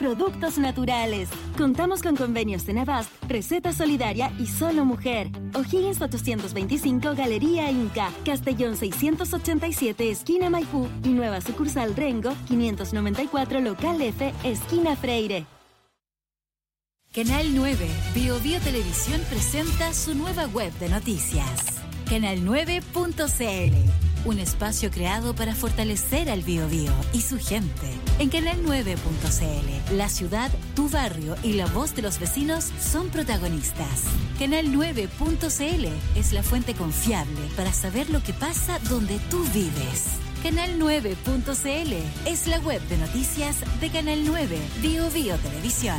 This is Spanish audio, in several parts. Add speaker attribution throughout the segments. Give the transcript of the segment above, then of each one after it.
Speaker 1: productos naturales. Contamos con convenios de Navast, Receta Solidaria y Solo Mujer. O'Higgins 825, Galería Inca. Castellón 687, esquina Maipú. Y nueva sucursal Rengo, 594, local F, esquina Freire.
Speaker 2: Canal 9, Bio Televisión presenta su nueva web de noticias. Canal9.cl, un espacio creado para fortalecer al Biobío y su gente. En Canal9.cl, la ciudad, tu barrio y la voz de los vecinos son protagonistas. Canal9.cl es la fuente confiable para saber lo que pasa donde tú vives. Canal9.cl es la web de noticias de Canal 9, Bio Televisión.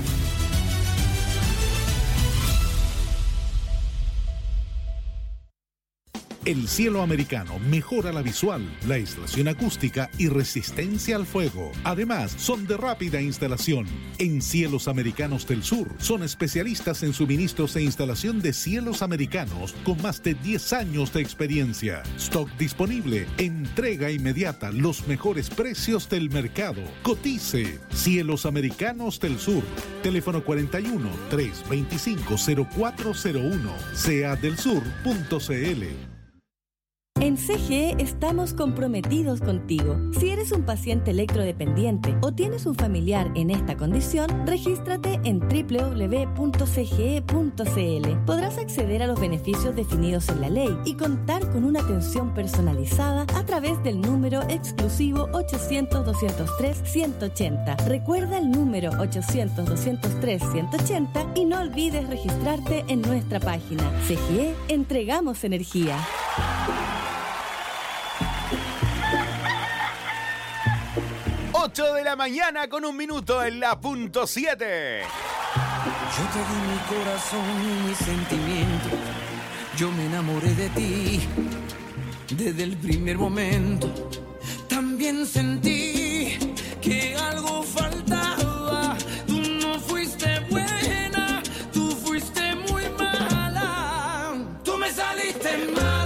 Speaker 3: El cielo americano mejora la visual, la aislación acústica y resistencia al fuego. Además, son de rápida instalación. En Cielos Americanos del Sur, son especialistas en suministros e instalación de cielos americanos con más de 10 años de experiencia. Stock disponible, entrega inmediata, los mejores precios del mercado. Cotice. Cielos Americanos del Sur. Teléfono 41 325 0401. seadelsur.cl.
Speaker 4: En CGE estamos comprometidos contigo. Si eres un paciente electrodependiente o tienes un familiar en esta condición, regístrate en www.cge.cl. Podrás acceder a los beneficios definidos en la ley y contar con una atención personalizada a través del número exclusivo 800-203-180. Recuerda el número 800-203-180 y no olvides registrarte en nuestra página. CGE, entregamos energía.
Speaker 5: 8 de la mañana con 1 minuto en la punto 7.
Speaker 6: Yo te di mi corazón y mi sentimiento. Yo me enamoré de ti desde el primer momento. También sentí que algo faltaba. Tú no fuiste buena, tú fuiste muy mala. Tú me saliste mala.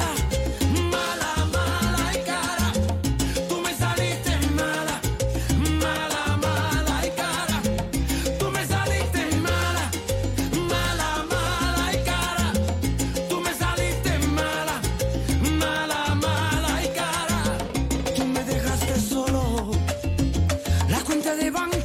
Speaker 6: De banco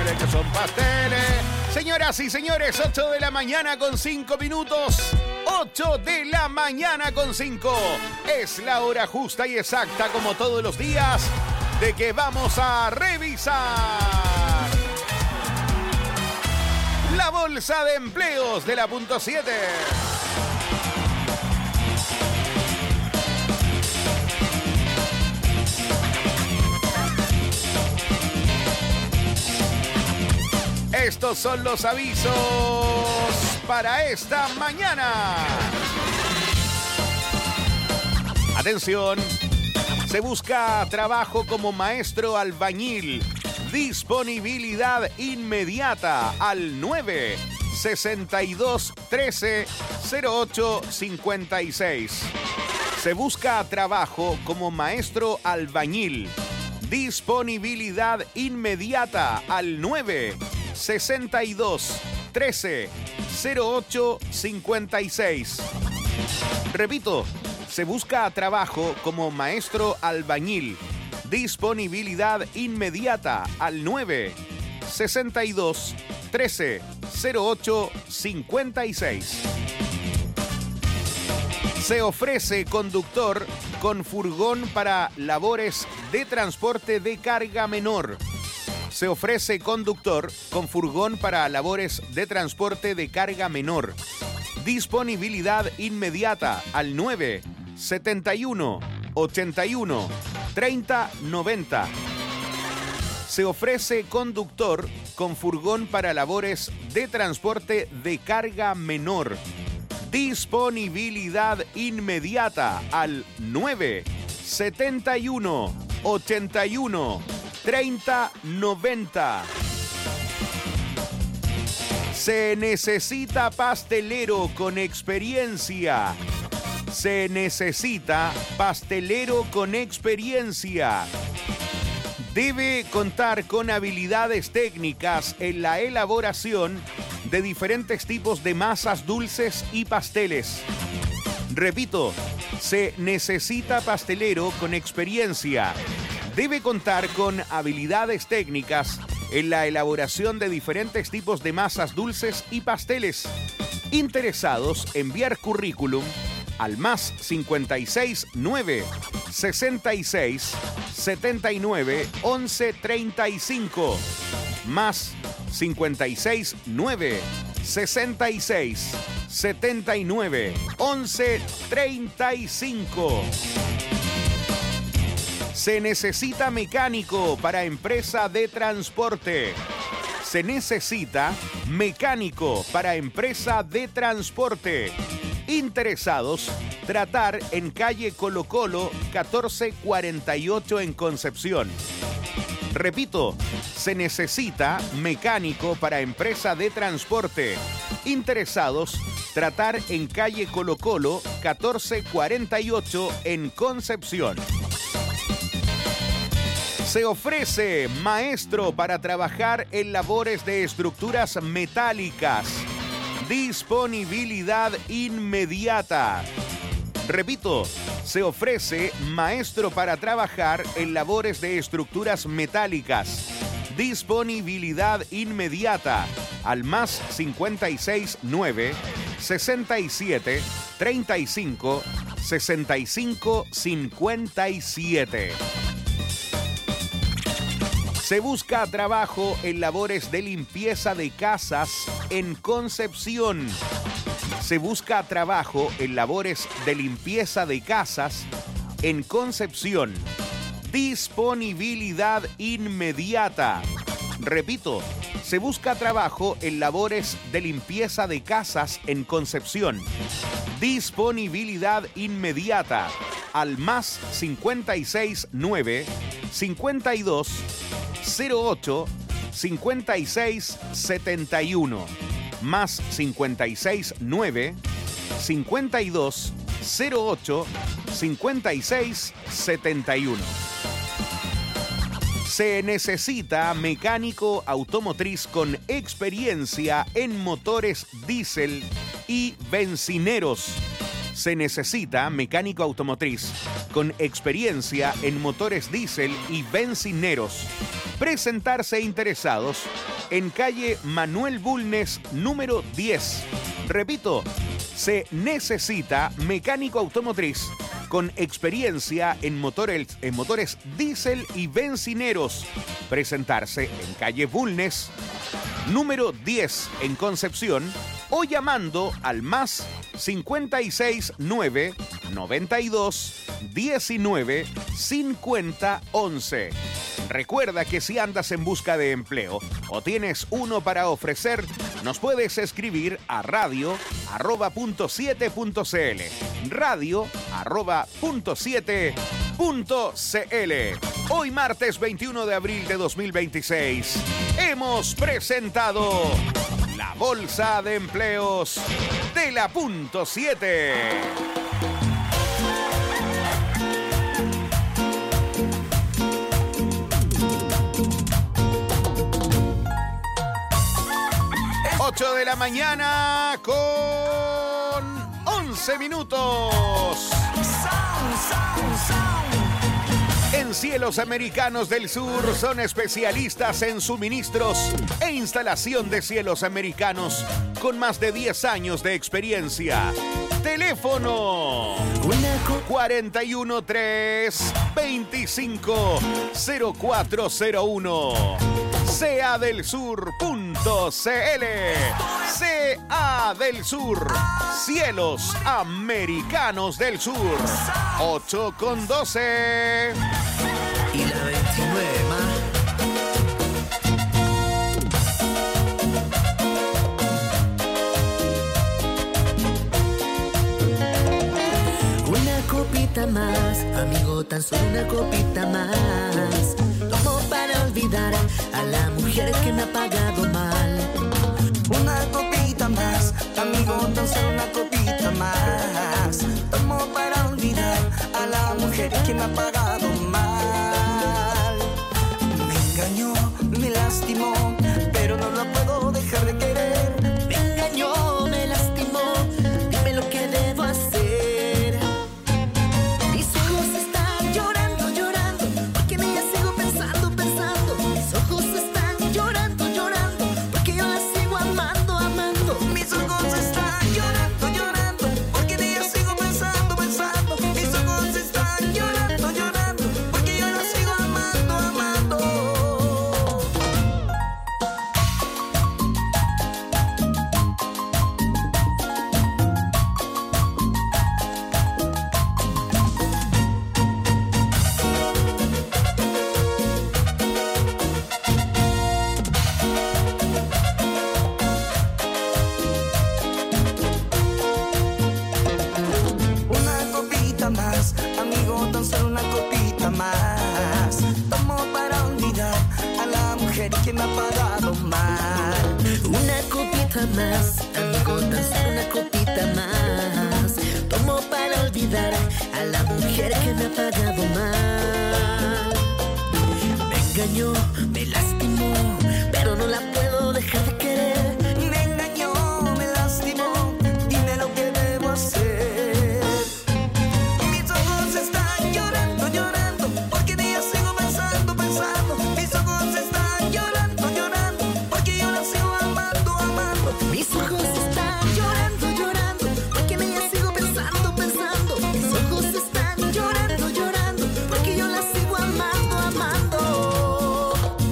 Speaker 5: pasteles, que son pasteles. Señoras y señores, 8 de la mañana con 5 minutos. 8 de la mañana con 5. Es la hora justa y exacta, como todos los días, de que vamos a revisar la bolsa de empleos de la punto 7. Estos son los avisos para esta mañana. Atención, se busca trabajo como maestro albañil. Disponibilidad inmediata al 962 13 08 56. Se busca trabajo como maestro albañil. Disponibilidad inmediata al 962 13 08 56. Repito, se busca trabajo como maestro albañil. Disponibilidad inmediata al 962 13 08 56. Se ofrece conductor con furgón para labores de transporte de carga menor. Se ofrece conductor con furgón para labores de transporte de carga menor. Disponibilidad inmediata al 971 81 30 90. Se ofrece conductor con furgón para labores de transporte de carga menor. Disponibilidad inmediata al 971 81 30 90. Se necesita pastelero con experiencia. Se necesita pastelero con experiencia. Debe contar con habilidades técnicas en la elaboración de diferentes tipos de masas dulces y pasteles. Repito, se necesita pastelero con experiencia. Debe contar con habilidades técnicas en la elaboración de diferentes tipos de masas dulces y pasteles. Interesados, enviar currículum al más 56 9 66 79 11 35. Más 56 9 66 79 11 35. Se necesita mecánico para empresa de transporte. Se necesita mecánico para empresa de transporte. Interesados, tratar en calle Colo Colo 1448 en Concepción. Repito, se necesita mecánico para empresa de transporte. Interesados, tratar en calle Colo Colo 1448 en Concepción. Se ofrece maestro para trabajar en labores de estructuras metálicas. Disponibilidad inmediata. Repito, se ofrece maestro para trabajar en labores de estructuras metálicas. Disponibilidad inmediata al más 56 9 67 35 65 57. Se busca trabajo en labores de limpieza de casas en Concepción. Se busca trabajo en labores de limpieza de casas en Concepción. Disponibilidad inmediata. Repito, se busca trabajo en labores de limpieza de casas en Concepción. Disponibilidad inmediata al más 56 9 52 08 56 71. Más 56 9 52 08 56 71. Se necesita mecánico automotriz con experiencia en motores diésel y bencineros. Se necesita mecánico automotriz con experiencia en motores diésel y bencineros. Presentarse interesados en calle Manuel Bulnes, número 10. Repito, se necesita mecánico automotriz con experiencia en motores diésel y bencineros. Presentarse en calle Bulnes, número 10, en Concepción, o llamando al más 569 92 19 50 11. Recuerda que si andas en busca de empleo o tienes uno para ofrecer, nos puedes escribir a radio@.7.cl. radio@.7.cl. Hoy martes 21 de abril de 2026 hemos presentado la Bolsa de Empleos de la Punto 7. De la mañana con 11 minutos. En Cielos Americanos del Sur son especialistas en suministros e instalación de cielos americanos con más de 10 años de experiencia. Teléfono 413-25-0401. seadelsur.cl. CA del Sur. Cielos Americanos del Sur. 8:12.
Speaker 6: Y la 29 más.
Speaker 7: Una copita más, amigo, tan solo una copita más. Tomo para olvidar a la mujer que me ha pagado mal.
Speaker 6: Una copita más, amigo, tan solo una copita más. Tomo para olvidar a la mujer que me ha pagado mal. Me engañó, me lastimó, pero no la puedo dejar de querer.
Speaker 7: Me engañó, me lastimó, dime lo que debo hacer. Mis ojos están llorando, llorando, porque en ella sigo pensando, pensando. Mis ojos están llorando, llorando, porque yo la sigo amando, amando.
Speaker 6: Mis ojos están llorando, llorando, porque en ella sigo pensando, pensando. Mis ojos están llorando, llorando, porque yo la sigo amando, amando. Una copita más, amigo, tan solo una copita más. Tomo para olvidar a la mujer que me ha pagado mal.
Speaker 7: Una copita más, amigo, tan solo una copita más. Tomo para olvidar a la mujer que me ha pagado mal. Me engañó, me lastimó, pero no la puedo dejar de querer.
Speaker 6: Me engañó, me lastimó, dime lo que debo hacer. Mis ojos están llorando, llorando, porque en ella sigo pensando, pensando. Mis ojos están llorando, llorando, porque yo la sigo amando, amando.
Speaker 7: Mis ojos están llorando, llorando, porque en ella sigo pensando, pensando. Mis ojos están llorando, llorando, porque yo la sigo amando, amando.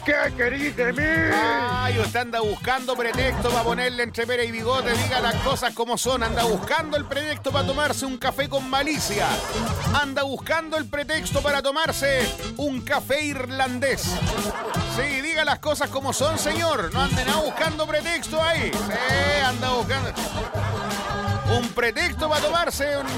Speaker 8: ¿Qué querís de mí?
Speaker 5: Ay, usted anda buscando pretexto para ponerle entre pera y bigote. Diga las cosas como son. Anda buscando el pretexto para tomarse un café con malicia. Anda buscando el pretexto para tomarse un café irlandés. Sí, diga las cosas como son, señor. No anden buscando pretexto ahí. Sí, anda buscando un pretexto para tomarse un...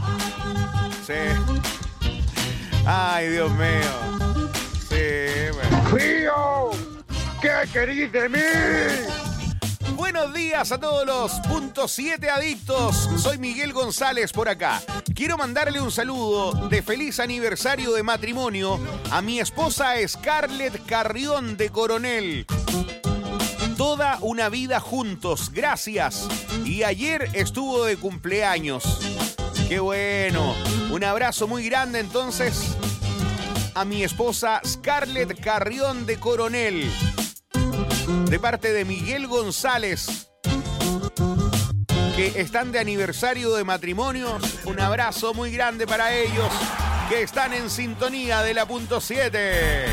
Speaker 5: Sí. Ay, Dios mío. Sí, bueno.
Speaker 8: ¡Frío! ¿Qué querís de mí?
Speaker 5: Buenos días a todos los .7 adictos. Soy Miguel González por acá. Quiero mandarle un saludo de feliz aniversario de matrimonio a mi esposa Scarlett Carrión de Coronel. Toda una vida juntos, gracias. Y ayer estuvo de cumpleaños. ¡Qué bueno! Un abrazo muy grande entonces a mi esposa Scarlett Carrión de Coronel, de parte de Miguel González, que están de aniversario de matrimonio. Un abrazo muy grande para ellos, que están en sintonía de la .7.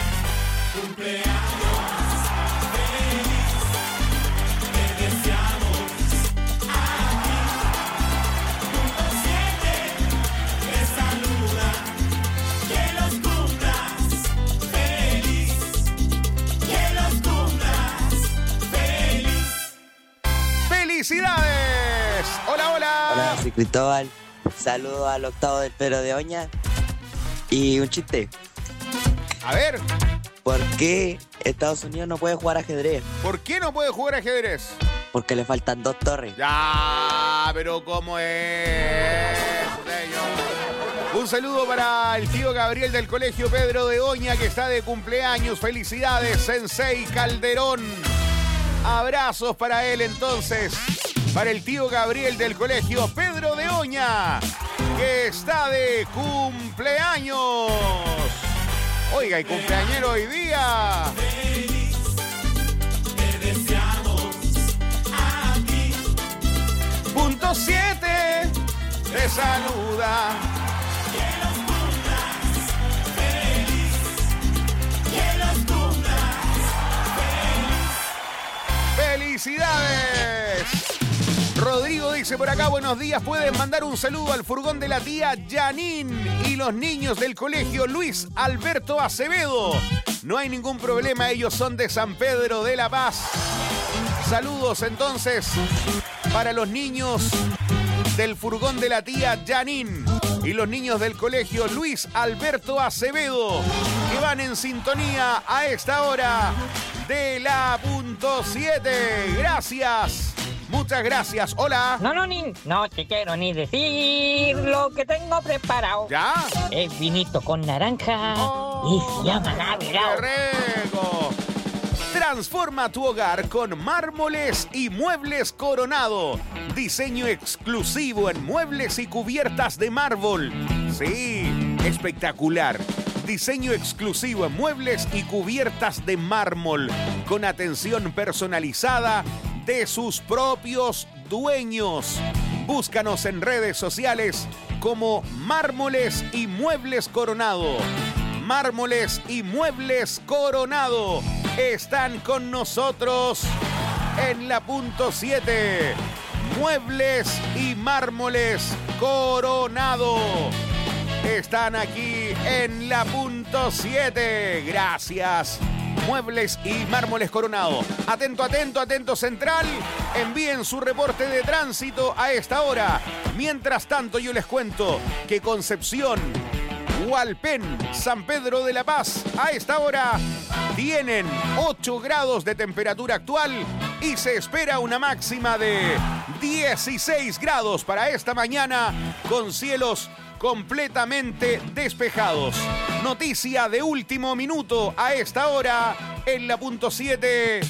Speaker 5: ¡Felicidades! ¡Hola, hola!
Speaker 9: Hola, soy Cristóbal. Saludo al octavo del Pedro de Oña. Y un chiste.
Speaker 5: A ver.
Speaker 9: ¿Por qué Estados Unidos no puede jugar ajedrez?
Speaker 5: ¿Por qué no puede jugar ajedrez?
Speaker 9: Porque le faltan 2 torres.
Speaker 5: Ya, pero ¿cómo es, señor? Un saludo para el tío Gabriel del Colegio Pedro de Oña, que está de cumpleaños. ¡Felicidades, Sensei Calderón! Abrazos para él entonces, para el tío Gabriel del Colegio Pedro de Oña, que está de cumpleaños. Oiga, y cumpleañero hoy día.
Speaker 6: Feliz, te deseamos aquí.
Speaker 5: .7 te saluda.
Speaker 6: Que los cumplas feliz, que los cumplas feliz.
Speaker 5: ¡Felicidades! Rodrigo dice por acá, buenos días, pueden mandar un saludo al furgón de la tía Janine y los niños del colegio Luis Alberto Acevedo. No hay ningún problema, ellos son de San Pedro de la Paz. Saludos entonces para los niños del furgón de la tía Janine y los niños del colegio Luis Alberto Acevedo, que van en sintonía a esta hora de la .7. Gracias. Muchas gracias. Hola.
Speaker 10: No te quiero ni decir lo que tengo preparado.
Speaker 5: ¿Ya?
Speaker 10: Es vinito con naranja y se llama Navidad.
Speaker 5: ¡Qué rico! Transforma tu hogar con mármoles y muebles Coronado. Diseño exclusivo en muebles y cubiertas de mármol. Sí, espectacular. Diseño exclusivo en muebles y cubiertas de mármol, con atención personalizada de sus propios dueños. Búscanos en redes sociales como Mármoles y Muebles Coronado. Mármoles y Muebles Coronado están con nosotros en la .7. Muebles y Mármoles Coronado están aquí en la .7. Gracias. Muebles y Mármoles Coronado. Atento, atento, atento central. Envíen su reporte de tránsito a esta hora. Mientras tanto, yo les cuento que Concepción, Hualpén, San Pedro de la Paz, a esta hora tienen 8 grados de temperatura actual y se espera una máxima de 16 grados para esta mañana, con cielos completamente despejados. Noticia de último minuto a esta hora en la .7.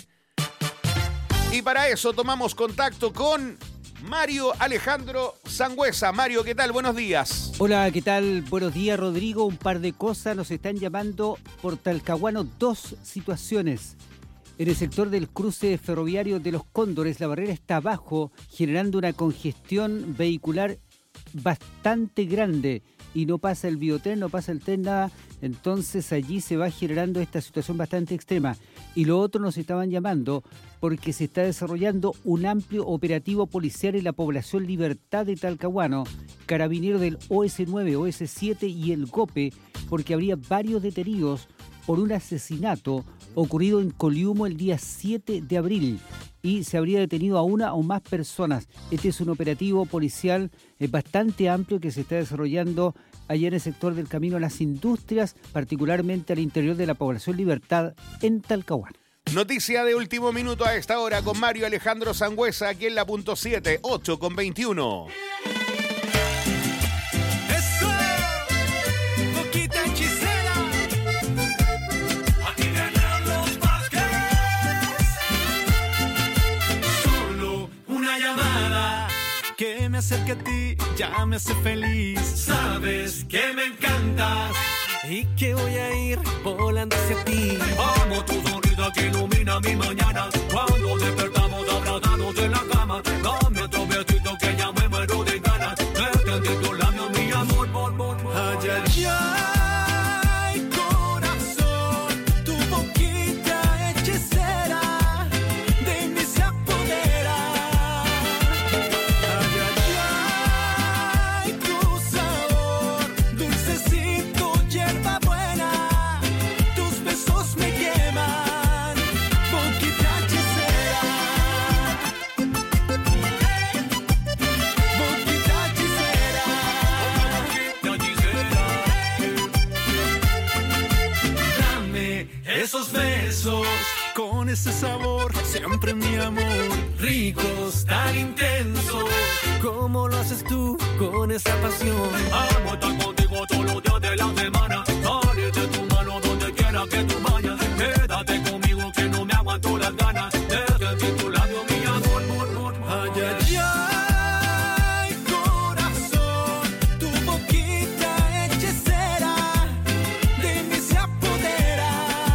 Speaker 5: Y para eso tomamos contacto con Mario Alejandro Sangüesa. Mario, ¿qué tal? Buenos días.
Speaker 11: Hola, ¿qué tal? Buenos días, Rodrigo. Un par de cosas nos están llamando por Talcahuano. 2 situaciones. En el sector del cruce ferroviario de Los Cóndores, la barrera está abajo, generando una congestión vehicular bastante grande. y no pasa el biotren, no pasa el tren, nada. Entonces allí se va generando esta situación bastante extrema. Y lo otro, nos estaban llamando porque se está desarrollando un amplio operativo policial en la población Libertad de Talcahuano, carabineros del OS9, OS7 y el GOPE, porque habría varios detenidos por un asesinato ocurrido en Coliumo el día 7 de abril y se habría detenido a una o más personas. Este es un operativo policial bastante amplio que se está desarrollando allá en el sector del Camino a las Industrias, particularmente al interior de la población Libertad en Talcahuano.
Speaker 5: Noticia de último minuto a esta hora con Mario Alejandro Sangüesa aquí en la punto 7, 8:21.
Speaker 12: Que me acerque a ti, ya me hace feliz. Sabes que me encantas y que voy a ir volando hacia ti. Amo tu sonrisa que ilumina mi mañana. Cuando despertamos abrazados en la cama, dame otro besito que ya me muero de ganas. Verte entre tus labios, mi amor, ay, ay, ay, corazón, tu boquita hechicera de mí se apodera. Esos besos con ese sabor, siempre mi amor, ricos, tan intensos, como lo haces tú con esa pasión. Amo estar contigo todos los días de la semana, dale de tu mano donde quiera que tú vayas, quédate conmigo que no me aguanto las ganas, de sentir tu labio, mi amor, ay, ay, ay, corazón, tu boquita hechicera de mí se apodera.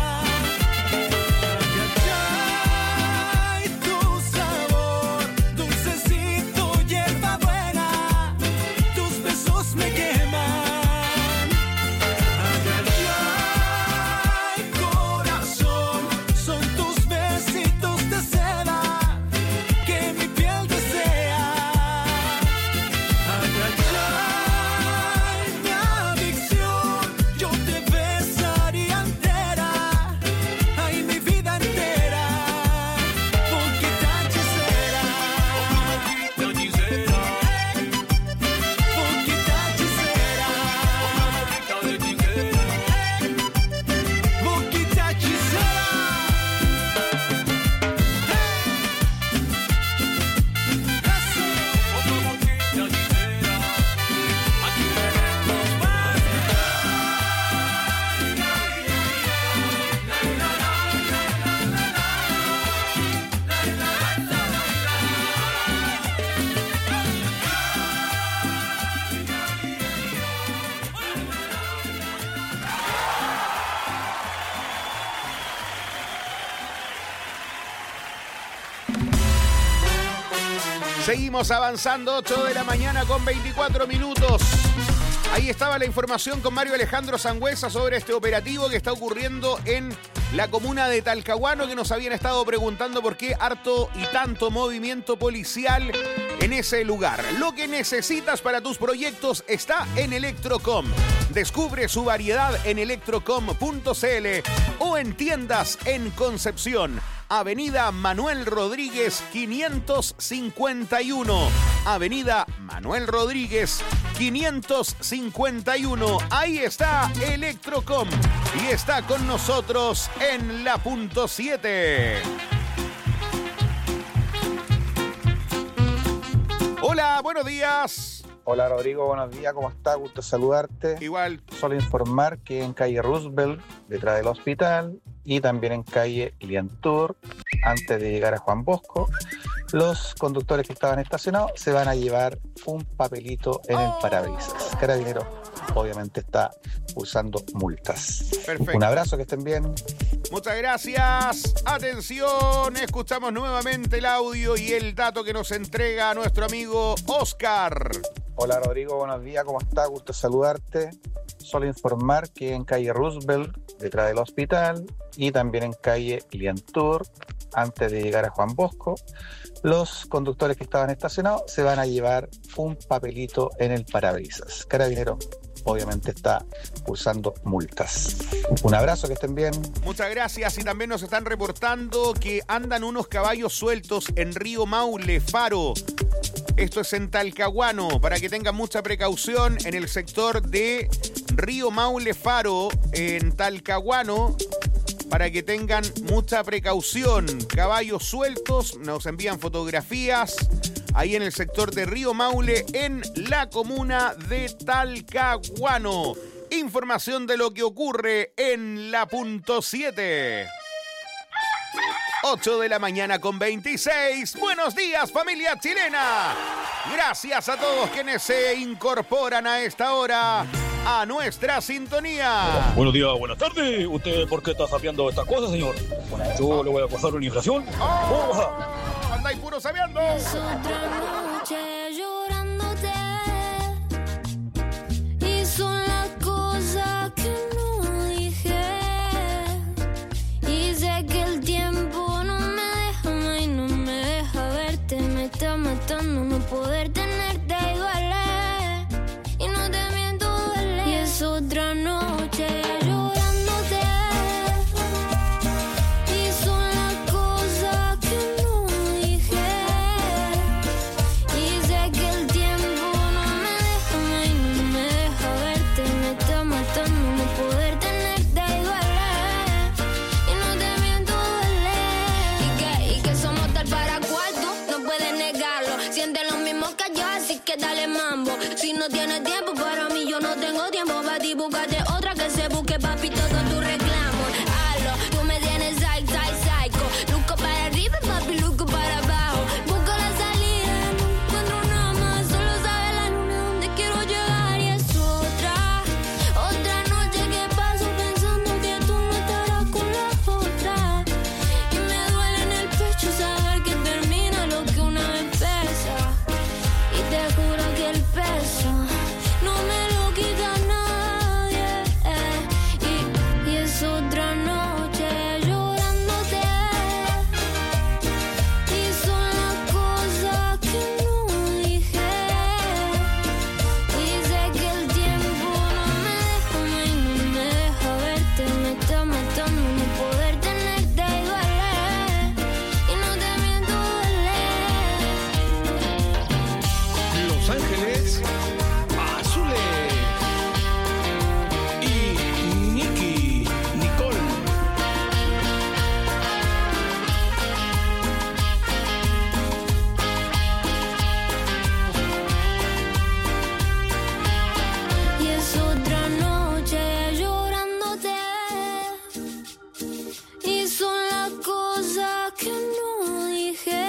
Speaker 5: Seguimos avanzando, 8 de la mañana con 24 minutos. Ahí estaba la información con Mario Alejandro Sangüesa sobre este operativo que está ocurriendo en la comuna de Talcahuano, que nos habían estado preguntando por qué harto y tanto movimiento policial en ese lugar. Lo que necesitas para tus proyectos está en Electrocom. Descubre su variedad en electrocom.cl o en tiendas en Concepción. Avenida Manuel Rodríguez 551. Avenida Manuel Rodríguez 551. Ahí está Electrocom y está con nosotros en la punto 7. Hola, buenos días.
Speaker 13: Hola Rodrigo, buenos días, ¿cómo estás? Gusto saludarte.
Speaker 5: Igual.
Speaker 13: Solo informar que en calle Roosevelt, detrás del hospital, y también en calle Liantour, antes de llegar a Juan Bosco, los conductores que estaban estacionados se van a llevar un papelito en el parabrisas. Carabinero obviamente está usando multas.
Speaker 5: Perfecto.
Speaker 13: Un abrazo, que estén bien.
Speaker 5: Muchas gracias. Atención, escuchamos nuevamente el audio y el dato que nos entrega nuestro amigo Oscar.
Speaker 13: Hola Rodrigo, buenos días, ¿cómo estás? Gusto saludarte. Solo informar que en calle Roosevelt, detrás del hospital, y también en calle Lientour, antes de llegar a Juan Bosco, los conductores que estaban estacionados se van a llevar un papelito en el parabrisas. Carabinero obviamente está cursando multas. Un abrazo, que estén bien.
Speaker 5: Muchas gracias. Y también nos están reportando que andan unos caballos sueltos en Río Maule, Faro. Esto es en Talcahuano, para que tengan mucha precaución en el sector de Río Maule, Faro, en Talcahuano, para que tengan mucha precaución. Caballos sueltos, nos envían fotografías ahí en el sector de Río Maule, en la comuna de Talcahuano. Información de lo que ocurre en la punto 7. 8 de la mañana con 26. Buenos días, familia chilena. Gracias a todos quienes se incorporan a esta hora a nuestra sintonía.
Speaker 14: Buenos días, buenas tardes. ¿Usted por qué está sapeando estas cosas, señor? Yo le voy a acusar una infracción.
Speaker 5: Andáis puro sapeando.
Speaker 15: Es otra noche llorándote, y son las cosas que no dije, y sé que el tiempo no me deja más y no me deja verte. Me está matando no poder tenerte, y duele, y no te miento, duele. Y es otra noche llorándote, y son las cosas que no dije, y sé que el tiempo no me deja más y no me deja verte. Me está matando no poder tenerte, y duele, y no te miento, duele. Y que somos tal para cuarto, no puedes negarlo. Siente lo mismo que yo, así que dale mambo. Si no tienes tiempo para mí, yo no tengo tiempo para ti. Búscate otra que se busque, papi, todo tu reclamo. Hazlo, tú me tienes psycho. Luco para arriba, papi, luco para abajo. Busco la salida, no encuentro nada más. Solo sabe la luna donde quiero llegar. Y es otra noche que paso pensando que tú no estarás con la otra. Y me duele en el pecho saber que termina lo que una vez empieza. Y te juro que el peso no me lo quita nadie. Y es otra noche llorándote, y son las cosas que no dije, y sé que el tiempo no me deja más y no me deja verte. Me está matando no poder tenerte, y duele, y no te miento, duele.
Speaker 16: Los Ángeles Azules y Nicky Nicole.
Speaker 15: Y es otra noche llorándote, y son las cosas que no dije,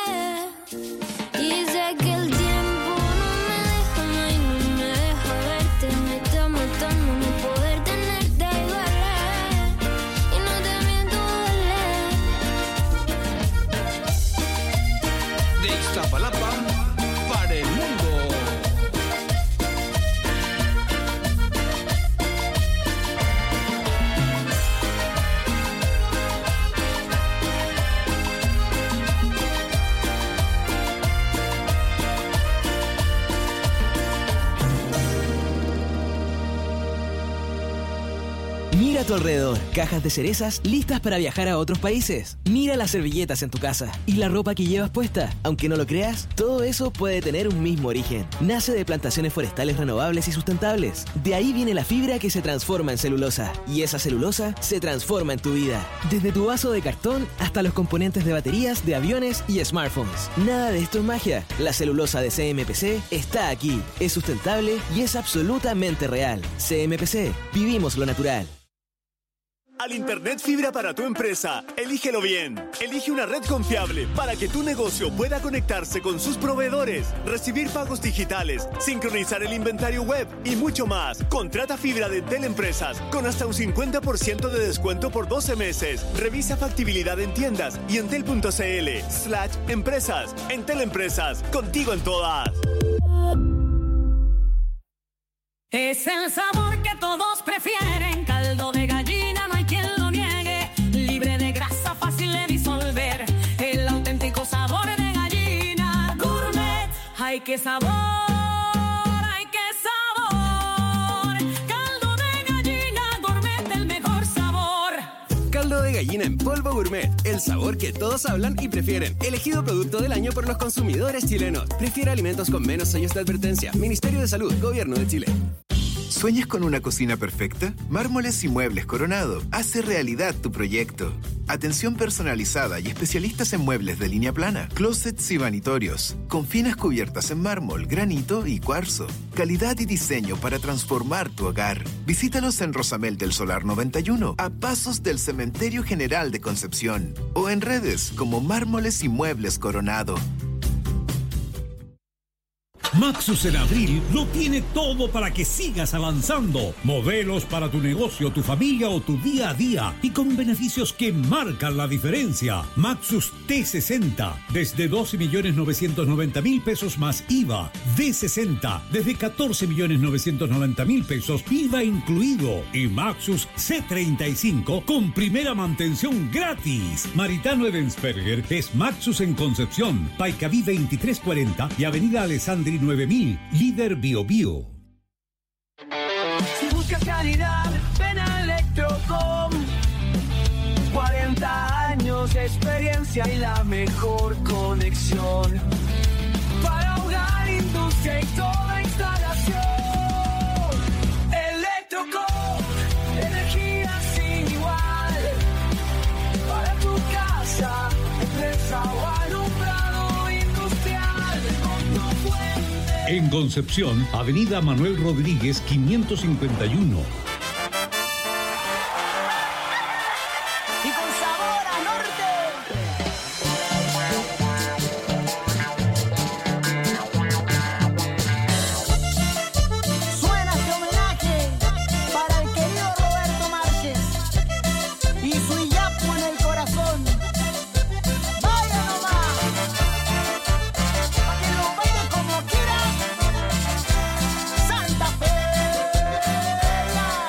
Speaker 15: y sé que el tiempo no me deja más y no me deja verte. Me está matando no poder tenerte, y duele, y no te miento, duele.
Speaker 16: De Iztapalapa para el mundo.
Speaker 17: Mira a tu alrededor, cajas de cerezas listas para viajar a otros países. Mira las servilletas en tu casa y la ropa que llevas puesta. Aunque no lo creas, todo eso puede tener un mismo origen. Nace de plantaciones forestales renovables y sustentables. De ahí viene la fibra que se transforma en celulosa. Y esa celulosa se transforma en tu vida. Desde tu vaso de cartón hasta los componentes de baterías, de aviones y smartphones. Nada de esto es magia. La celulosa de CMPC está aquí. Es sustentable y es absolutamente real. CMPC. Vivimos lo natural.
Speaker 18: Al Internet fibra para tu empresa, elígelo bien. Elige una red confiable para que tu negocio pueda conectarse con sus proveedores, recibir pagos digitales, sincronizar el inventario web y mucho más. Contrata fibra de Entel Empresas con hasta un 50% de descuento por 12 meses. Revisa factibilidad en tiendas y entel.cl/empresas. Entel Empresas, contigo en todas.
Speaker 19: Es el sabor que todos prefieren, caldo de gallina, no hay quien lo niegue, libre de grasa, fácil de disolver, el auténtico sabor de gallina, gourmet, ¡ay qué sabor! ¡Ay qué sabor! Caldo de gallina, gourmet, el mejor sabor.
Speaker 20: Caldo de gallina en polvo gourmet, el sabor que todos hablan y prefieren. Elegido producto del año por los consumidores chilenos. Prefiere alimentos con menos sellos de advertencia. Ministerio de Salud, Gobierno de Chile.
Speaker 21: ¿Sueñas con una cocina perfecta? Mármoles y Muebles Coronado hace realidad tu proyecto. Atención personalizada y especialistas en muebles de línea plana, closets y vanitorios, con finas cubiertas en mármol, granito y cuarzo. Calidad y diseño para transformar tu hogar. Visítalos en Rosamel del Solar 91, a pasos del Cementerio General de Concepción, o en redes como Mármoles y Muebles Coronado.
Speaker 22: Maxus en abril lo tiene todo para que sigas avanzando. Modelos para tu negocio, tu familia o tu día a día y con beneficios que marcan la diferencia. Maxus T60 desde 12.990.000 pesos más IVA. D60 desde 14.990.000 pesos IVA incluido. Y Maxus C35 con primera mantención gratis. Maritano Edensperger es Maxus en Concepción, Paicaví 2340 y Avenida Alessandri 9000, líder Bio Bio.
Speaker 23: Si buscas calidad, ven a Electrocom. 40 años de experiencia y la mejor conexión. Para hogar, industria y toda instalación. Electrocom, energía sin igual. Para tu casa, empresa o alumbrado industrial. Con tu fuente.
Speaker 22: En Concepción, Avenida Manuel Rodríguez 551.
Speaker 23: Y con sabor a norte. Suena este homenaje para el querido Roberto Márquez y su iyapu en el corazón. Vaya nomás, para que lo baile como quiera. Santa Fe.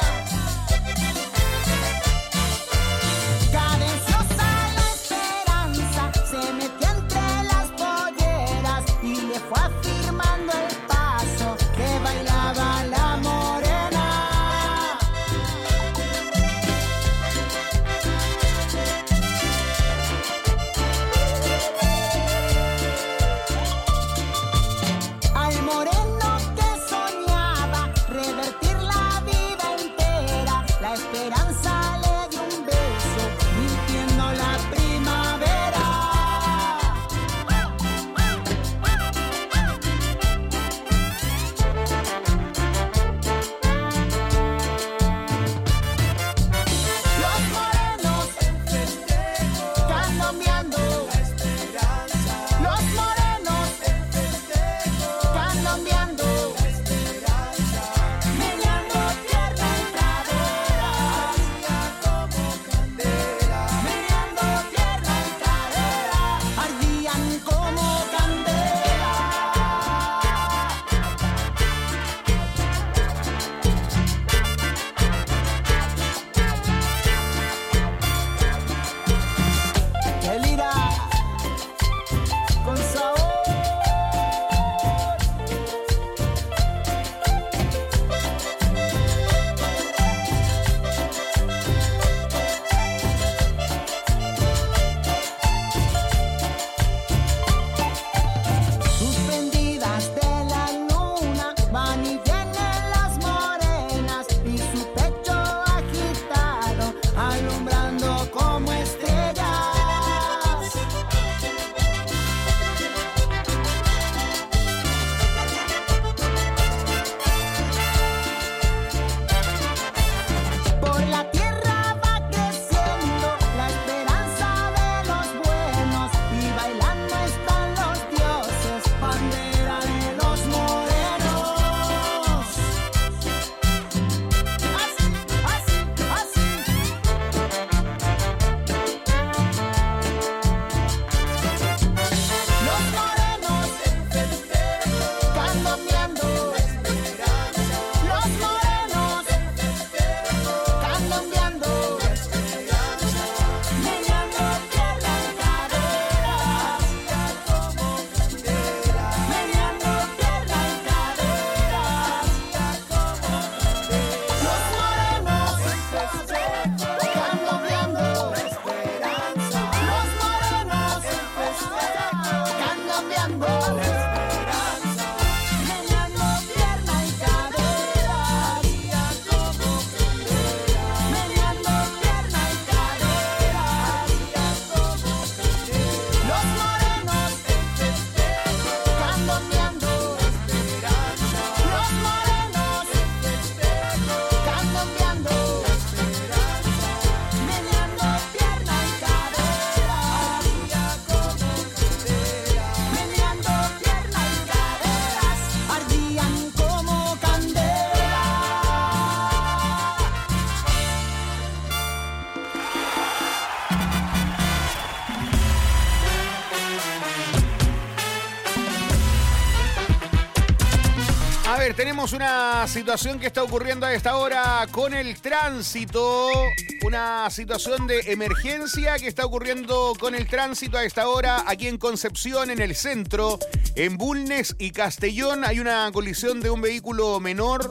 Speaker 5: ver, tenemos una situación que está ocurriendo a esta hora con el tránsito. Una situación de emergencia que está ocurriendo con el tránsito a esta hora aquí en Concepción, en el centro. En Bulnes y Castellón hay una colisión de un vehículo menor.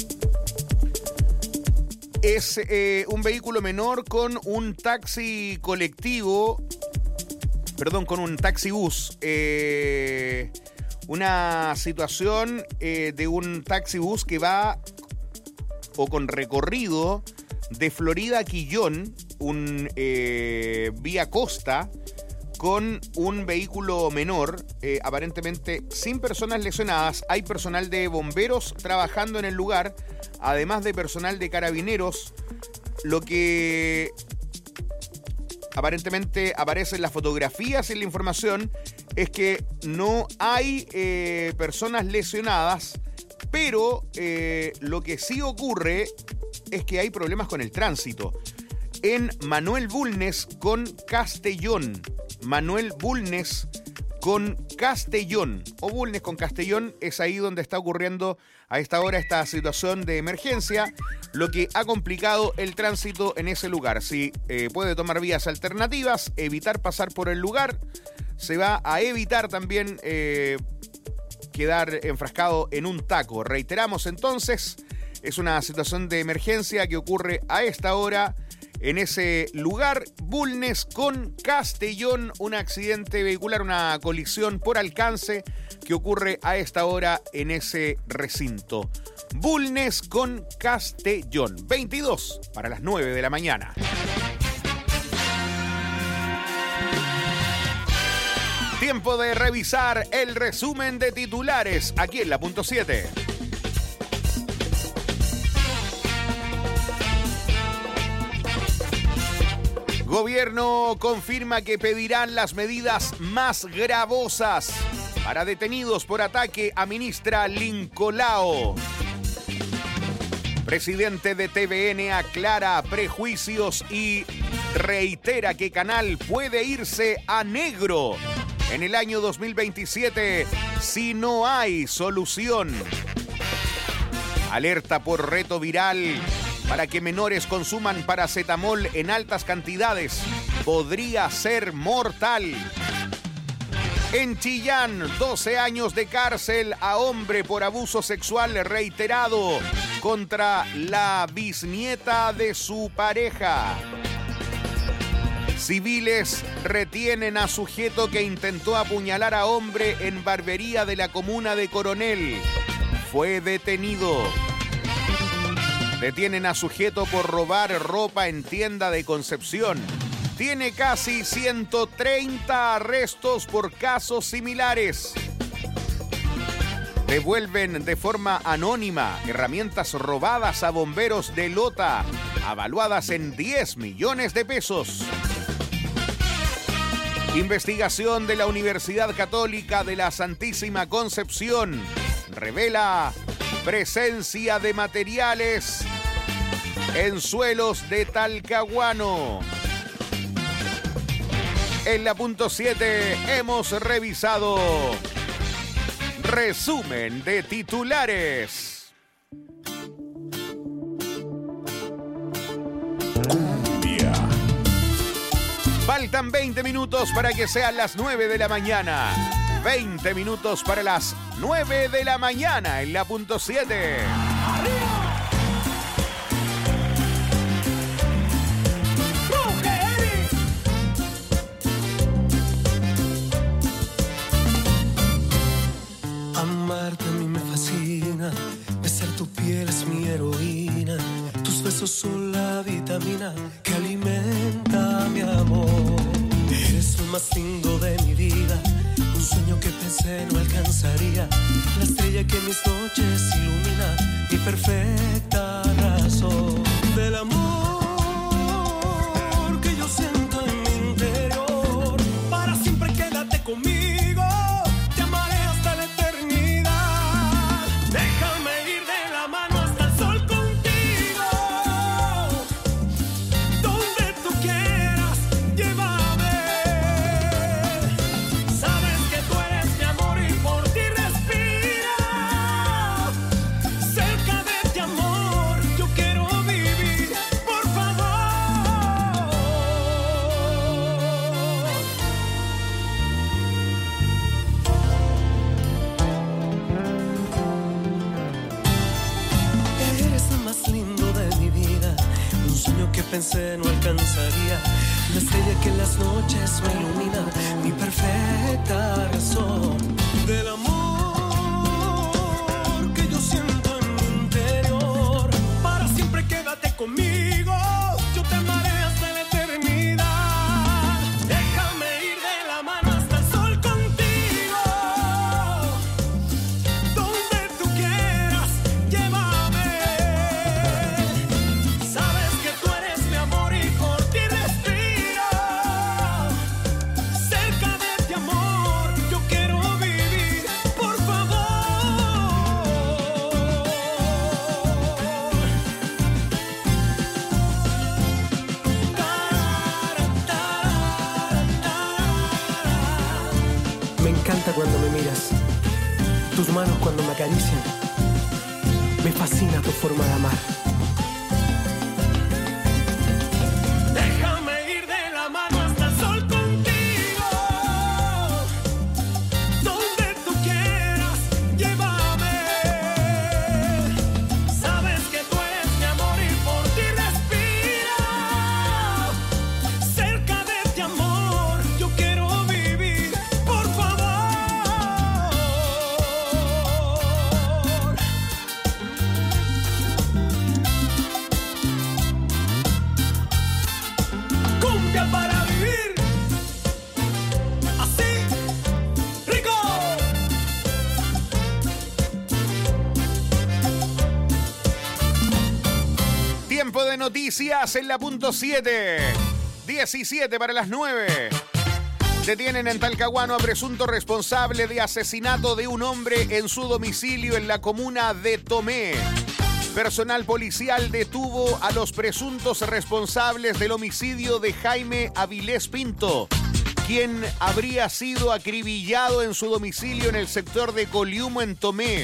Speaker 5: Es un vehículo menor con un taxi colectivo. Perdón, con un taxibús. Una situación de un taxibús que va o con recorrido de Florida a Quillón, un vía costa, con un vehículo menor, aparentemente sin personas lesionadas. Hay personal de bomberos trabajando en el lugar, además de personal de carabineros. Lo que aparentemente aparece en las fotografías y en la información es que no hay personas lesionadas, pero lo que sí ocurre es que hay problemas con el tránsito. En Manuel Bulnes con Castellón. Manuel Bulnes con Castellón. O Bulnes con Castellón es ahí donde está ocurriendo a esta hora esta situación de emergencia, lo que ha complicado el tránsito en ese lugar. Si puede tomar vías alternativas, evitar pasar por el lugar, se va a evitar también quedar enfrascado en un taco. Reiteramos entonces, es una situación de emergencia que ocurre a esta hora en ese lugar. Bulnes con Castellón, un accidente vehicular, una colisión por alcance que ocurre a esta hora en ese recinto. Bulnes con Castellón, 22 para las 9 de la mañana. Tiempo de revisar el resumen de titulares aquí en la punto 7. Gobierno confirma que pedirán las medidas más gravosas para detenidos por ataque a ministra Lincolao. Presidente de TVN aclara prejuicios y reitera que Canal puede irse a negro en el año 2027 si no hay solución. Alerta por reto viral para que menores consuman paracetamol en altas cantidades. Podría ser mortal. En Chillán, 12 años de cárcel a hombre por abuso sexual reiterado contra la bisnieta de su pareja. Civiles retienen a sujeto que intentó apuñalar a hombre en barbería de la comuna de Coronel. Fue detenido. Detienen a sujeto por robar ropa en tienda de Concepción. Tiene casi 130 arrestos por casos similares. Devuelven de forma anónima herramientas robadas a bomberos de Lota, avaluadas en 10 millones de pesos. Investigación de la Universidad Católica de la Santísima Concepción revela presencia de materiales en suelos de Talcahuano. En la punto 7 hemos revisado resumen de titulares. Faltan 20 minutos para que sean las 9 de la mañana. 20 minutos para las 9 de la mañana en la punto 7.
Speaker 6: Amarte a mí me fascina, besar tu piel es mi heroína, tus besos son la vitamina que alimenta mi amor. Eres lo más lindo de mi vida, un sueño que pensé no alcanzaría, la estrella que mis noches ilumina, mi perfecta razón del amor que yo siento en mi interior. Para siempre quédate conmigo, te amaré hasta la eternidad. Déjame ir de la mano hasta el sol contigo, donde tú quieras, llévame. Sabes que tú eres mi amor y por ti respira. pensaría. La estrella que en las noches me ilumina, mi perfecta razón. Del amor que yo siento en mi interior. Para siempre quédate conmigo, yo te amaré hasta la eternidad. Déjame ir de la mano hasta el sol contigo. Donde tú quieras, llévame. Sabes que tú eres mi amor y por ti respiro. Cerca de ti, amor, yo quiero vivir, por favor. Me encanta cuando me miras, tus manos cuando me acarician. Me fascina tu forma de amar. Déjame ir de la mano hasta el sol contigo. Donde tú quieras, llévame. Sabes que tú eres mi amor y por ti respiro. Cerca de ti, amor, yo quiero vivir, por favor. Cumbia para vivir así, rico.
Speaker 5: Tiempo de noticias en la punto 7. 17 para las 9. Detienen en Talcahuano a presunto responsable de asesinato de un hombre en su domicilio en la comuna de Tomé. Personal policial detuvo a los presuntos responsables del homicidio de Jaime Avilés Pinto, quien habría sido acribillado en su domicilio en el sector de Coliumo en Tomé.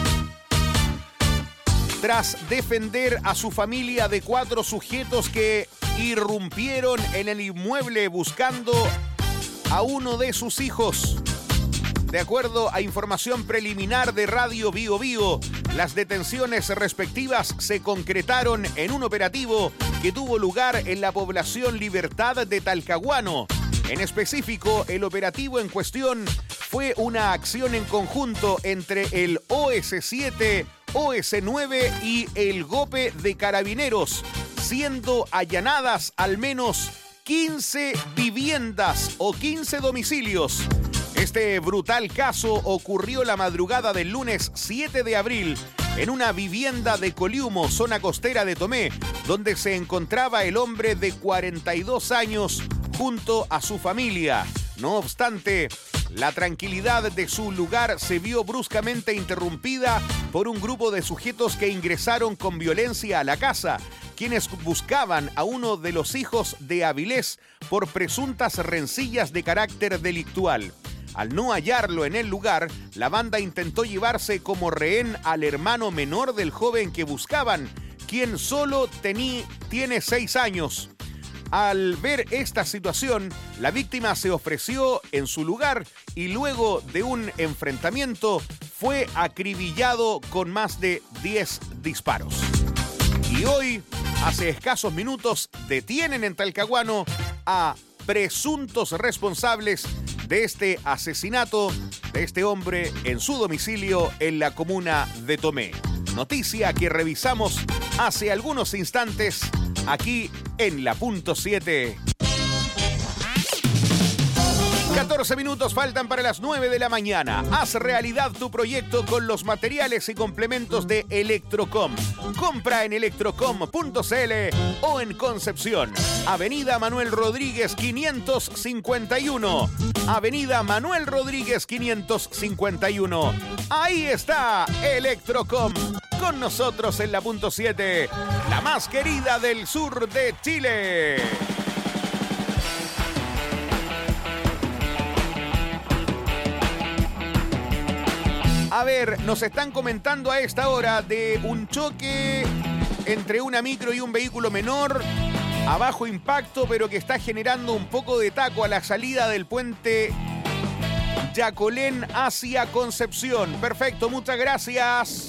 Speaker 5: Tras defender a su familia de 4 sujetos que irrumpieron en el inmueble buscando a uno de sus hijos. De acuerdo a información preliminar de Radio Bío Bío, las detenciones respectivas se concretaron en un operativo que tuvo lugar en la población Libertad de Talcahuano. En específico, el operativo en cuestión fue una acción en conjunto entre el OS7, OS9 y el GOPE de Carabineros, siendo allanadas al menos 15 viviendas o 15 domicilios. Este brutal caso ocurrió la madrugada del lunes 7 de abril en una vivienda de Coliumo, zona costera de Tomé, donde se encontraba el hombre de 42 años junto a su familia. No obstante, la tranquilidad de su lugar se vio bruscamente interrumpida por un grupo de sujetos que ingresaron con violencia a la casa, quienes buscaban a uno de los hijos de Avilés por presuntas rencillas de carácter delictual. Al no hallarlo en el lugar, la banda intentó llevarse como rehén al hermano menor del joven que buscaban, quien solo tiene 6 años. Al ver esta situación, la víctima se ofreció en su lugar y luego de un enfrentamiento fue acribillado con más de 10 disparos. Y hoy, hace escasos minutos, detienen en Talcahuano a presuntos responsables de este asesinato de este hombre en su domicilio en la comuna de Tomé. Noticia que revisamos hace algunos instantes aquí en la punto 7. 14 minutos faltan para las 9 de la mañana. Haz realidad tu proyecto con los materiales y complementos de Electrocom. Compra en electrocom.cl o en Concepción. Avenida Manuel Rodríguez 551. Avenida Manuel Rodríguez 551. Ahí está Electrocom. Con nosotros en la punto 7, la más querida del sur de Chile. A ver, nos están comentando a esta hora de un choque entre una micro y un vehículo menor a bajo impacto, pero que está generando un poco de taco a la salida del puente Yacolén hacia Concepción. Perfecto, muchas gracias.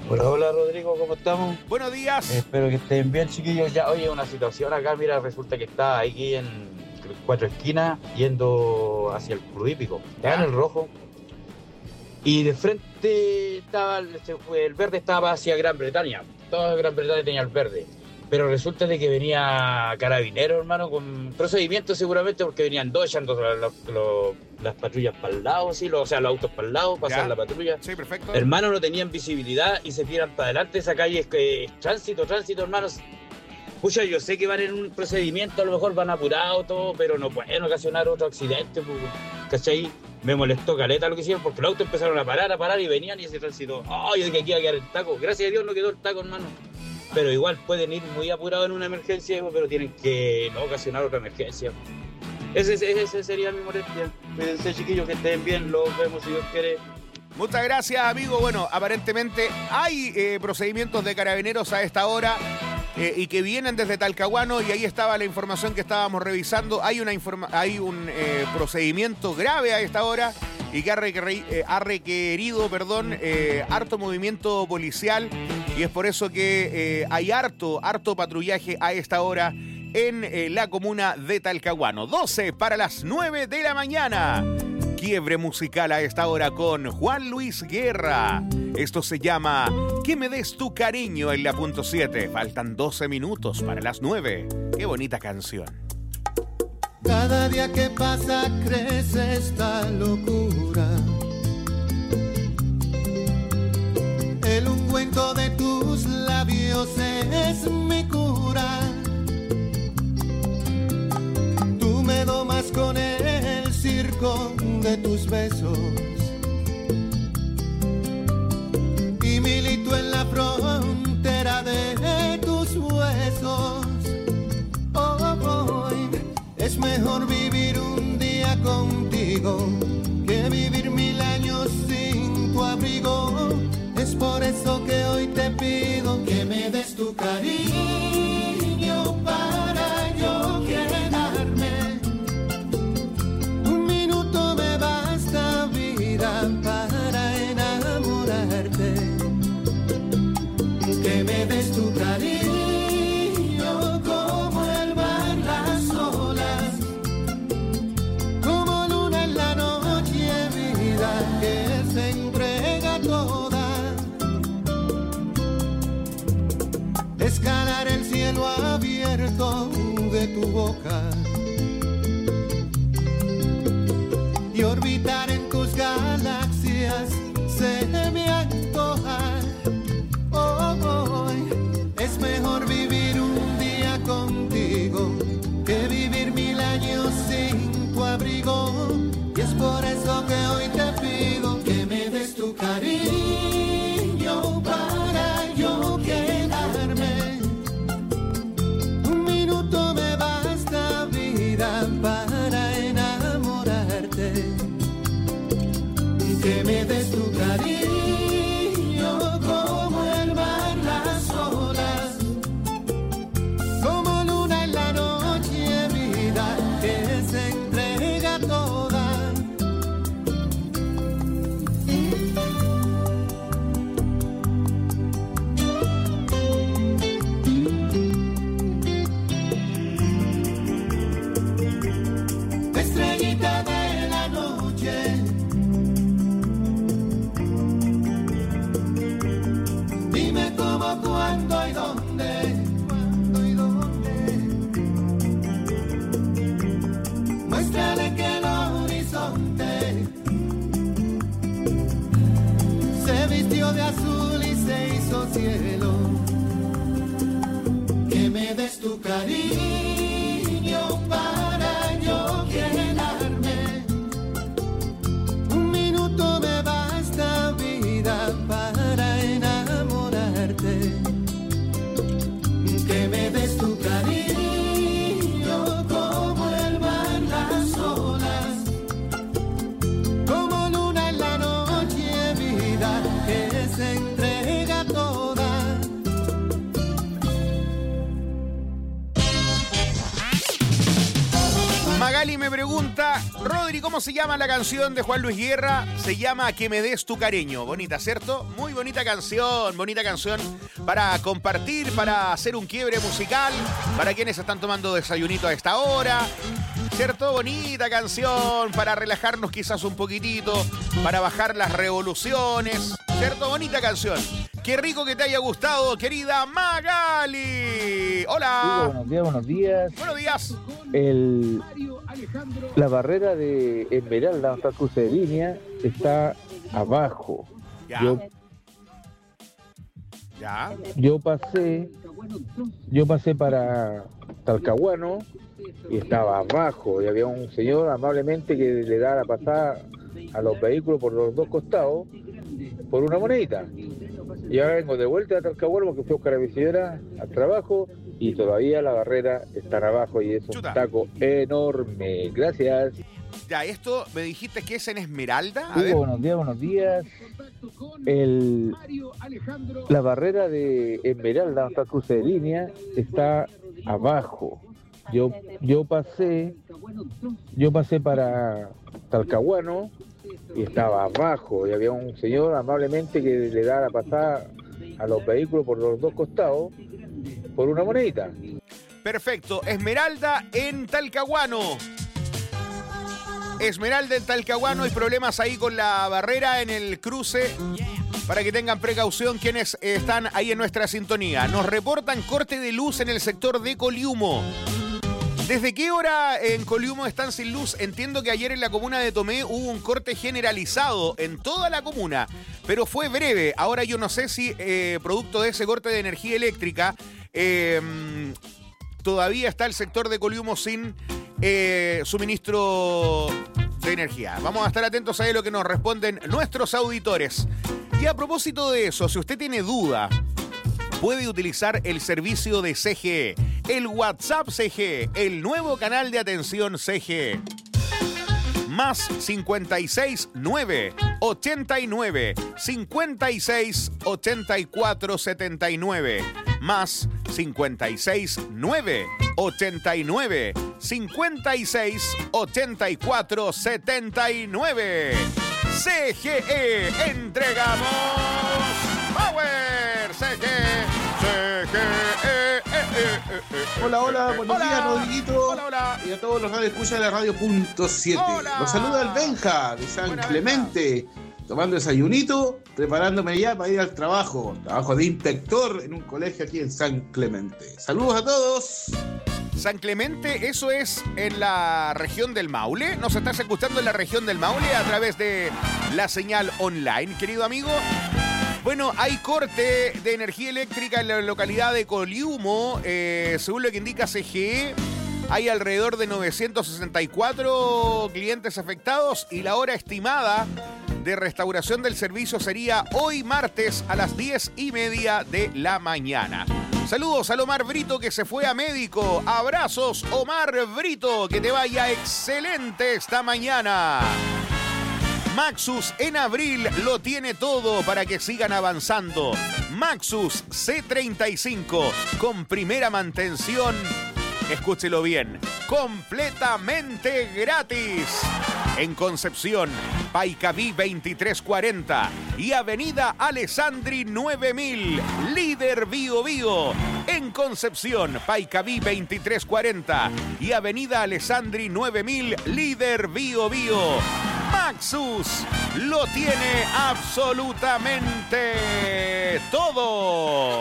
Speaker 1: Hola Rodrigo, ¿cómo estamos?
Speaker 5: Buenos días.
Speaker 1: Espero que estén bien, chiquillos. Ya, oye, una situación acá, mira, resulta que está aquí en Cuatro Esquinas, yendo hacia el Currípico. Estaba en el rojo. Y de frente estaba, el verde estaba hacia Gran Bretaña. Toda Gran Bretaña tenía el verde. Pero resulta de que venía Carabineros, hermano, con procedimientos seguramente, porque venían dos echando las patrullas para el lado, ¿sí? O sea, los autos para el lado, pasar la patrulla.
Speaker 5: Sí, perfecto.
Speaker 1: Hermano, no tenían visibilidad y se tiran para adelante. Esa calle es que tránsito, hermanos. Pucha, yo sé que van en un procedimiento, a lo mejor van apurados todo, pero no pueden ocasionar otro accidente, ¿cachai? Me molestó caleta lo que hicieron, porque los autos empezaron a parar y venían y ese tránsito. ¡Ay, yo dije que aquí iba a quedar el taco! Gracias a Dios no quedó el taco, hermano. Pero igual pueden ir muy apurados en una emergencia, pero tienen que no ocasionar otra emergencia. Ese sería mi molestia. Cuídense, chiquillos, que estén bien, los vemos si Dios quiere.
Speaker 5: Muchas gracias, amigo. Bueno, aparentemente hay procedimientos de Carabineros a esta hora y que vienen desde Talcahuano, y ahí estaba la información que estábamos revisando. Hay un procedimiento grave a esta hora y que ha requerido harto movimiento policial, y es por eso que hay harto patrullaje a esta hora en la comuna de Talcahuano. 12 para las 9 de la mañana. Quiebre musical a esta hora con Juan Luis Guerra. Esto se llama Que me des tu cariño en la punto 7. Faltan 12 minutos para las 9. Qué bonita canción.
Speaker 2: Cada día que pasa crece esta locura. El ungüento de tus labios es mi cura. Tú me domas con el circo de tus besos y milito en la frontera de tus huesos. Hoy es mejor vivir un día contigo que vivir 1000 años sin tu abrigo. Es por eso que hoy te pido que me des tu cariño para yo quedarme. Un minuto me basta, vida, para enamorarte. Que me des tu cariño como el mar, las olas, como luna en la noche, vida que se entrega toda. Escalar el cielo abierto de tu boca y orbitar en tus galaxias se me antoja. Hoy es mejor vivir un día contigo que vivir 1000 años sin tu abrigo. Y es por eso que hoy te pido que me des tu cariño para yo quedarme. Un minuto me basta, vida, para enamorarte. Que me des tu cariño como el mar, las olas, como luna en la noche, vida que se entrega toda. Estrellita de la noche, dime cómo, cuándo y dónde. Muéstrale que el horizonte se vistió de azul y se hizo cielo. Que me des tu cariño para yo quedarme. Un minuto me basta, vida, para enamorarte. Que me des tu cariño como el mar, las olas, como luna en la noche, vida que se entrega toda.
Speaker 5: Magali me pregunta, Rodri, ¿cómo se llama la canción de Juan Luis Guerra? Se llama Que me des tu cariño. Bonita, ¿cierto? Muy bonita canción para compartir, para hacer un quiebre musical, para quienes están tomando desayunito a esta hora. ¿Cierto? Bonita canción para relajarnos quizás un poquitito, para bajar las revoluciones. ¿Cierto? Bonita canción. Qué rico que te haya gustado, querida Magali. Hola.
Speaker 3: Buenos días, buenos días.
Speaker 5: Buenos días.
Speaker 3: La barrera de Esmeralda, donde está el cruce de línea, está abajo.
Speaker 5: Ya.
Speaker 3: Yo pasé para Talcahuano y estaba abajo. Y había un señor amablemente que le da la pasada a los vehículos por los dos costados por una monedita. Y ahora vengo de vuelta a Talcahuano porque fui a buscar a mi señora al trabajo y todavía la barrera está abajo y es un taco enorme. Gracias.
Speaker 5: Ya, esto me dijiste que es en Esmeralda. A ver.
Speaker 3: Buenos días. La barrera de Esmeralda, donde está el cruce de línea, está abajo. Yo pasé para Talcahuano y estaba abajo. Y había un señor amablemente que le da la pasada a los vehículos por los dos costados por una monedita.
Speaker 5: Perfecto. Esmeralda en Talcahuano. Esmeralda en Talcahuano, hay problemas ahí con la barrera en el cruce. Para que tengan precaución quienes están ahí en nuestra sintonía. Nos reportan corte de luz en el sector de Coliumo. ¿Desde qué hora en Coliumo están sin luz? Entiendo que ayer en la comuna de Tomé hubo un corte generalizado en toda la comuna, pero fue breve. Ahora yo no sé si producto de ese corte de energía eléctrica todavía está el sector de Coliumo sin suministro de energía. Vamos a estar atentos a lo que nos responden nuestros auditores. Y a propósito de eso, si usted tiene duda, puede utilizar el servicio de CGE, el WhatsApp CGE, el nuevo canal de atención CGE. Más 56 9 89 56 84 79. Más 56 9 89 56 84 79. CGE, entregamos Power. CGE.
Speaker 4: Hola, buenos días, Rodriguito.
Speaker 5: Hola.
Speaker 4: Y a todos los radioescuchas de la Radio.7. Los saluda el Benja de San Clemente, tomando desayunito, preparándome ya para ir al trabajo de inspector en un colegio aquí en San Clemente. Saludos a todos.
Speaker 5: San Clemente, eso es en la región del Maule. Nos estás escuchando en la región del Maule a través de la señal online, querido amigo. Bueno, hay corte de energía eléctrica en la localidad de Coliumo. Según lo que indica CGE, hay alrededor de 964 clientes afectados y la hora estimada de restauración del servicio sería hoy martes a las 10:30 de la mañana. Saludos al Omar Brito que se fue a médico. Abrazos, Omar Brito. Que te vaya excelente esta mañana. Maxus en abril lo tiene todo para que sigan avanzando. Maxus C35 con primera mantención. Escúchelo bien. Completamente gratis. En Concepción, Paicaví 2340 y Avenida Alessandri 9000, líder Bio Bio. En Concepción, Paicaví 2340 y Avenida Alessandri 9000, líder Bio Bio. Maxus lo tiene absolutamente todo.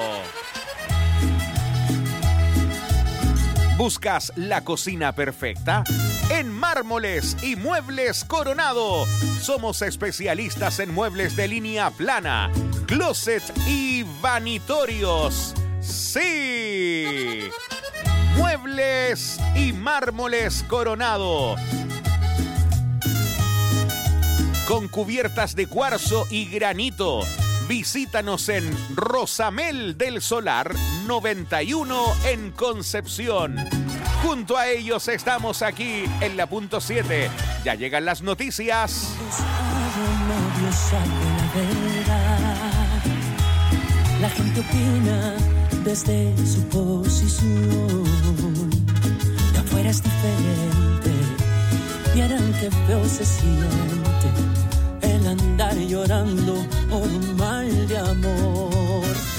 Speaker 5: ¿Buscas la cocina perfecta? En Mármoles y Muebles Coronado. Somos especialistas en muebles de línea plana, closet y vanitorios. ¡Sí! Muebles y Mármoles Coronado. Con cubiertas de cuarzo y granito. Visítanos en Rosamel del Solar 91 en Concepción. Junto a ellos estamos aquí en la punto 7. Ya llegan las noticias.
Speaker 6: La gente opina desde su posición. De afuera es diferente. vieran qué feo se siente el andar llorando por un mal de amor.